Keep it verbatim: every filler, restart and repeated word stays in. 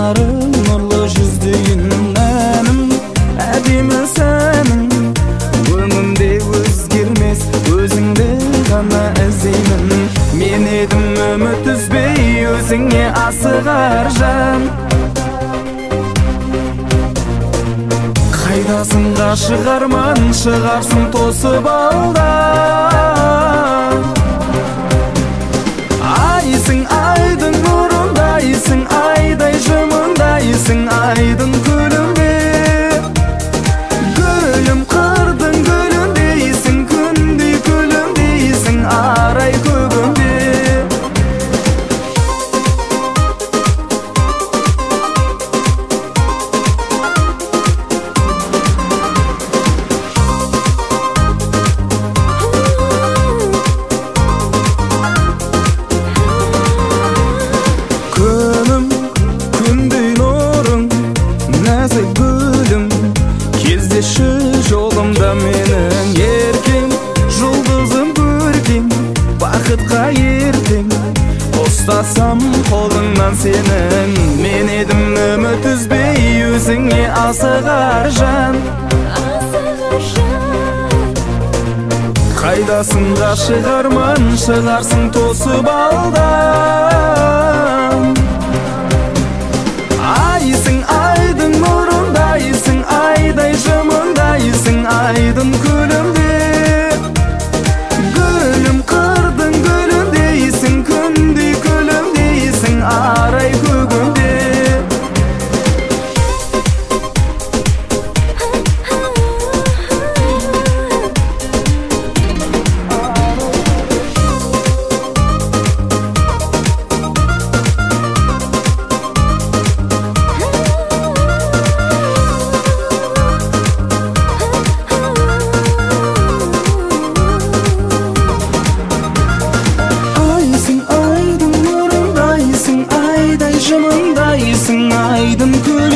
Narın nurlu yüzdüğün benim Edimi senin Ömümde özgirmez Özünde gana ezeymin Men edim ümit üzbey Özüne asıgar can Kaydasın kaşık arman Çıgarsın tosып aldan Aysın aydın nurundaysın Ayday jımındaysın Aydın gülümde Gülüm kırdın gülündeysin Kündey gülündeysin Aray kögümde Жолымда менің еркем Жұлдызым көркем Бақытқа ертең Ұстасам қолыңнан сенің Мен едім үміт үзбей Өзіңе асығар жан Қайдасың ғашық арман Шығарсың тосып алдан Айсың айдың нұрындайсың Айдай жымындайсың Айдын күлімде Гүлім қырдың гүліндейсің Күндей күлімдейсің Арай көгімде Жымындайсың, айдын күн